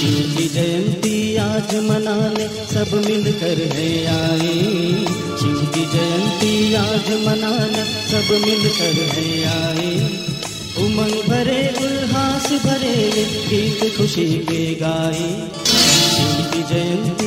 शिव की जयंती आज मनाने सब मिलकर है आए। शिव की जयंती आज मनाने सब मिलकर है आए। उमंग भरे उल्लास भरे गीत खुशी के गाए। शिव की जयंती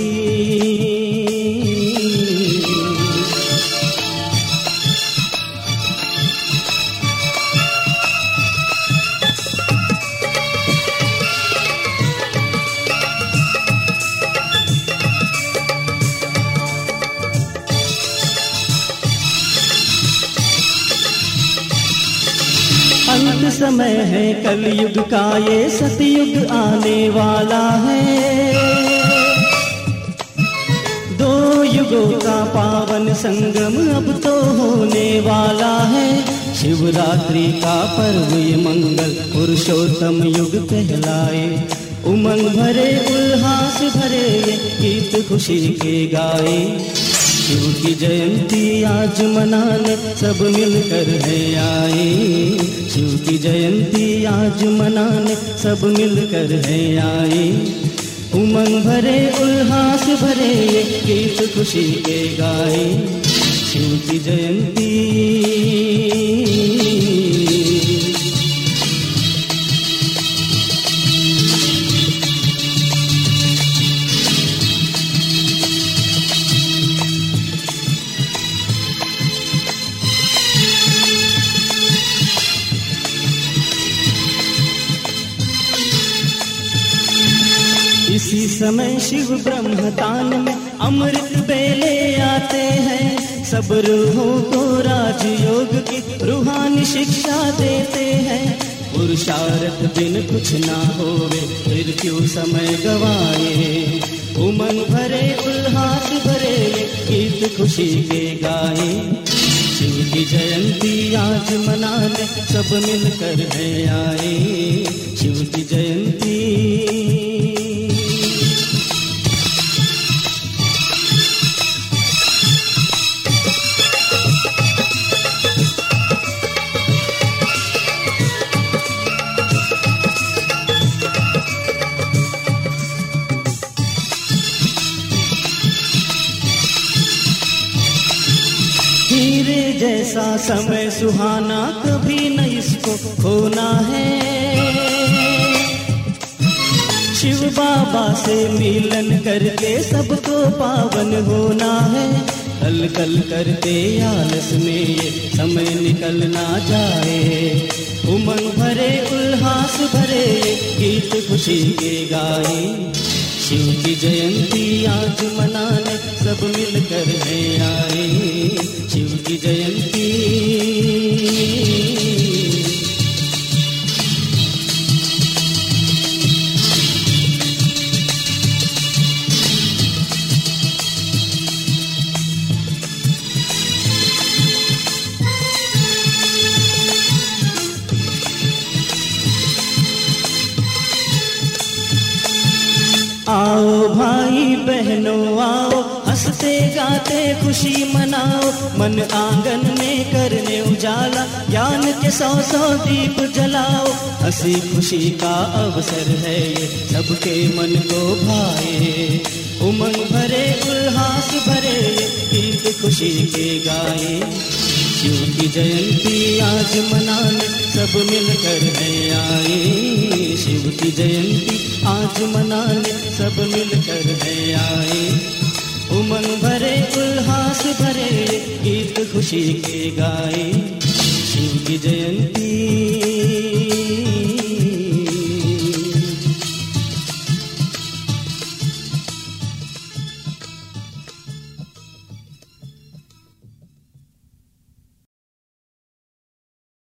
अंत समय है कलयुग का, ये सतयुग आने वाला है। दो युगों का पावन संगम अब तो होने वाला है। शिवरात्रि का पर्व ये मंगल पुरुषोत्तम युग कहलाए। उमंग भरे उल्लास भरे गीत खुशी के गाए। शिव की जयंती आज मनाने सब मिलकर है आए। शिव की जयंती आज मनाने सब मिलकर है आए। उमंग भरे उल्लास भरे गीत खुशी के गाए। शिव की जयंती इसी समय शिव ब्रह्मतान में अमृत बेले आते हैं। सब रूहों को राजयोग की रूहानी शिक्षा देते हैं। पुरुषार्थ बिन कुछ ना होवे फिर क्यों समय गवाए। उमंग भरे उल्लास भरे गीत खुशी के गाए। शिव की जयंती आज मनाने सब मिलकर है आए। शिव की जयंती हीरे जैसा समय सुहाना कभी न इसको खोना है। शिव बाबा से मिलन करके सबको पावन होना है। कल कल करते आलस में ये समय निकल ना जाए। उमंग भरे उल्लास भरे गीत खुशी के गाए। शिव की जयंती आज मनाने सब मिलकर है आए। शिव की जयंती आओ भाई बहनों आओ, हंसते गाते खुशी मनाओ। मन आंगन में करने उजाला, ज्ञान के 100 दीप जलाओ। हंसी खुशी का अवसर है ये, सबके मन को भाए। उमंग भरे उल्लास भरे गीत खुशी के गाए। शिव की जयंती आज मनाने सब मिलकर है आए। शिव की जयंती आज मनाने सब मिलकर है आए। उमंग भरे उल्लास भरे गीत खुशी के गाए। शिव की जयंती